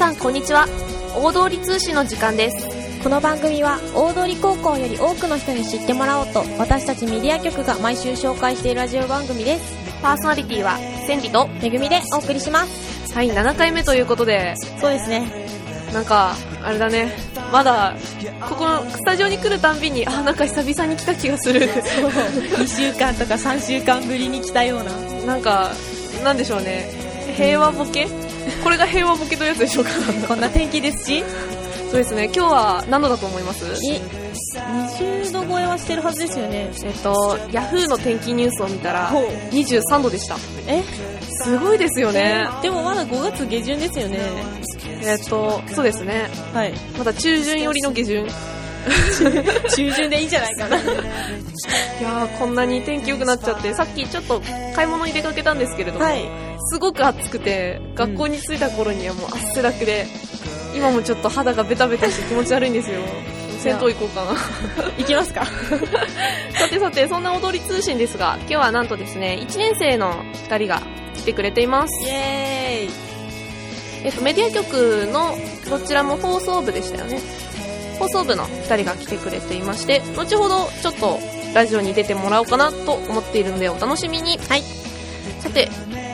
さんこんにちは。大通通信の時間です。 この番組は大通高校より多くの人に知ってもらおうと、私たちメディア局が毎週紹介しているラジオ番組です。 パーソナリティは千里とめぐみでお送りします。 はい、7回目ということで。 そうですね。 なんかあれだね、まだここのスタジオに来るたんびになんか久々に来た気がする。 そう2週間とか3週間ぶりに来たような、 なんかなんでしょうね、平和ボケこれが平和ボケというやつでしょうか。 こんな天気ですし。 そうですね。今日は何度だと思います ？20度超えはしてるはずですよね。 ヤフーの天気ニュースを見たら23度でした。すごいですよね。 でもまだ5月下旬ですよね。 そうですね。 はい。 まだ中旬寄りの下旬。 中旬でいいんじゃないかな。いやー、こんなに天気良くなっちゃって、さっきちょっと買い物に出かけたんですけれども、 はい、 すごく暑くて、学校に着いた頃にはもう汗だくで、今もちょっと肌がベタベタして気持ち悪いんですよ。銭湯行こうかな。 行きますか。 さて、そんな踊り通信ですが、今日はなんとですね、1年生の2人が来てくれています。 イエーイ。 メディア局のどちらも放送部でしたよね。放送部の2人が来てくれていまして、後ほどちょっとラジオに出てもらおうかなと思っているのでお楽しみに。 はい。 さて、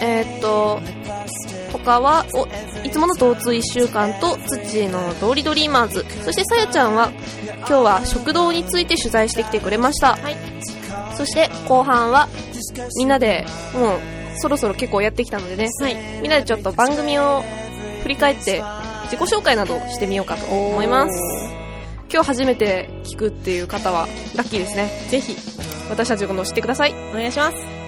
他はいつもの同通1週間と土の通りドリーマーズ、そしてさやちゃんは今日は食堂について取材してきてくれました。はい。そして後半はみんなでもうそろそろ結構やってきたのでね、はい、みんなでちょっと番組を振り返って自己紹介などしてみようかと思います。今日初めて聞くっていう方はラッキーですね。ぜひ私たちのことを知ってください。 お願いします。